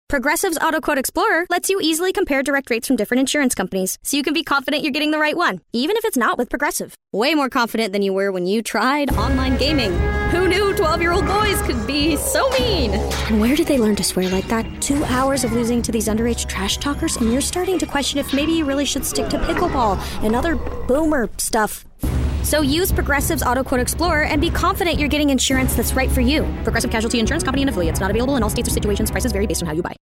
Progressive's Auto Quote Explorer lets you easily compare direct rates from different insurance companies, so you can be confident you're getting the right one, even if it's not with Progressive. Way more confident than you were when you tried online gaming. Who knew 12-year-old boys could be so mean? And where did they learn to swear like that? 2 hours of losing to these underage trash talkers, and you're starting to question if maybe you really should stick to pickleball and other boomer stuff. So use Progressive's Auto Quote Explorer and be confident you're getting insurance that's right for you. Progressive Casualty Insurance Company and Affiliates. Not available in all states or situations. Prices vary based on how you buy.